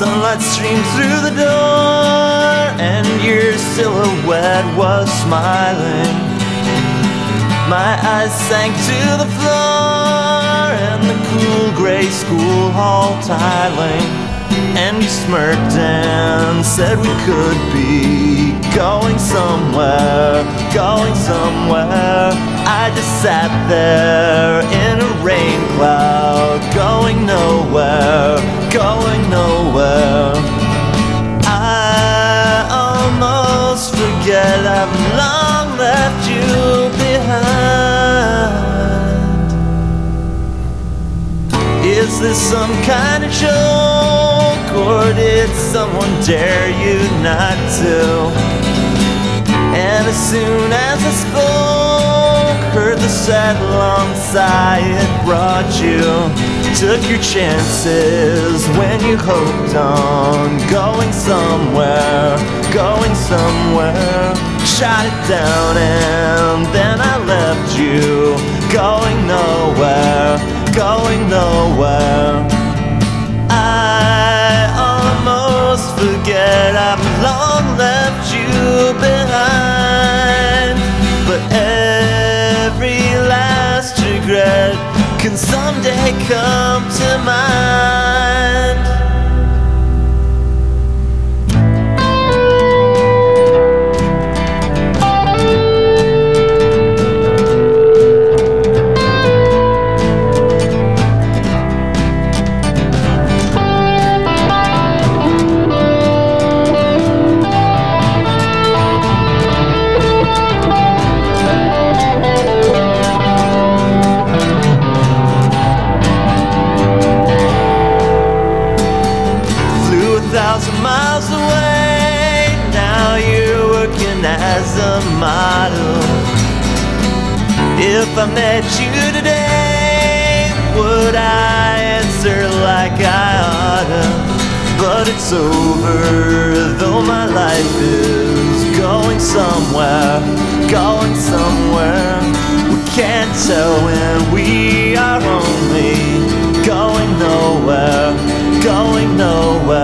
Sunlight streamed through the door, and your silhouette was smiling. My eyes sank to the floor and the cool gray school hall tiling. And you smirked and said we could be going somewhere, going somewhere. I just sat there in a rain cloud, going nowhere, going nowhere. I almost forget I've long left you behind. Is this some kind of joke, or did someone dare you not to? And as soon as I spoke, heard the sad long sigh it brought you. Took your chances when you hoped on going somewhere, going somewhere. Shot it down and then I left you, going nowhere, going nowhere. I almost forget I've long left you behind, but every last regret can someday come to mind. Miles away, now you're working as a model. If I met you today, would I answer like I oughta? But it's over, though my life is going somewhere, going somewhere. We can't tell when we are only going nowhere, going nowhere.